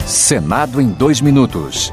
Senado em 2 minutos.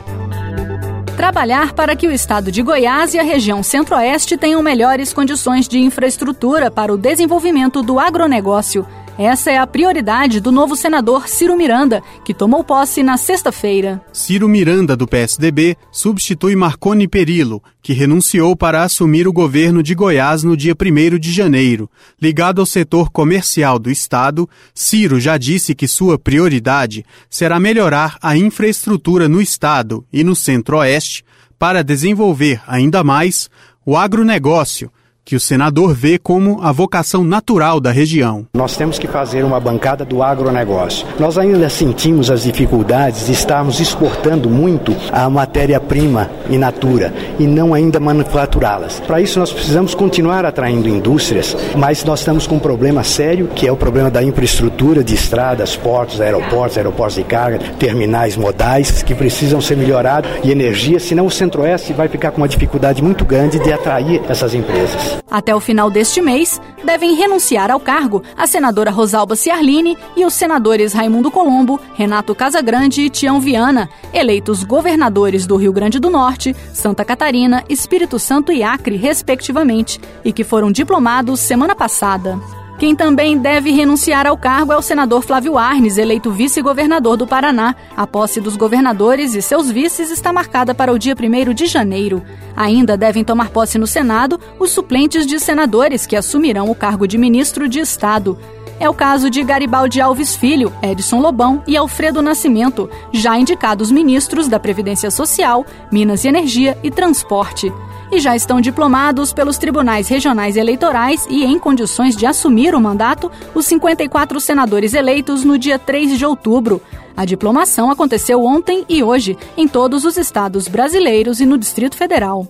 Trabalhar para que o estado de Goiás e a região centro-oeste tenham melhores condições de infraestrutura para o desenvolvimento do agronegócio. Essa é a prioridade do novo senador Ciro Miranda, que tomou posse na sexta-feira. Ciro Miranda, do PSDB, substitui Marconi Perillo, que renunciou para assumir o governo de Goiás no dia 1º de janeiro. Ligado ao setor comercial do estado, Ciro já disse que sua prioridade será melhorar a infraestrutura no estado e no centro-oeste para desenvolver ainda mais o agronegócio, que o senador vê como a vocação natural da região. Nós temos que fazer uma bancada do agronegócio. Nós ainda sentimos as dificuldades de estarmos exportando muito a matéria-prima in natura e não ainda manufaturá-las. Para isso nós precisamos continuar atraindo indústrias, mas nós estamos com um problema sério, que é o problema da infraestrutura de estradas, portos, aeroportos de carga, terminais modais, que precisam ser melhorados, e energia, senão o Centro-Oeste vai ficar com uma dificuldade muito grande de atrair essas empresas. Até o final deste mês, devem renunciar ao cargo a senadora Rosalba Ciarline e os senadores Raimundo Colombo, Renato Casagrande e Tião Viana, eleitos governadores do Rio Grande do Norte, Santa Catarina, Espírito Santo e Acre, respectivamente, e que foram diplomados semana passada. Quem também deve renunciar ao cargo é o senador Flávio Arnes, eleito vice-governador do Paraná. A posse dos governadores e seus vices está marcada para o dia 1º de janeiro. Ainda devem tomar posse no Senado os suplentes de senadores que assumirão o cargo de ministro de Estado. É o caso de Garibaldi Alves Filho, Edson Lobão e Alfredo Nascimento, já indicados ministros da Previdência Social, Minas e Energia e Transporte. E já estão diplomados pelos tribunais regionais eleitorais e em condições de assumir o mandato os 54 senadores eleitos no dia 3 de outubro. A diplomação aconteceu ontem e hoje em todos os estados brasileiros e no Distrito Federal.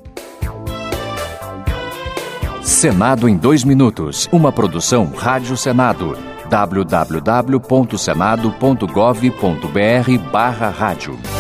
Senado em 2 minutos. Uma produção Rádio Senado. www.senado.gov.br/rádio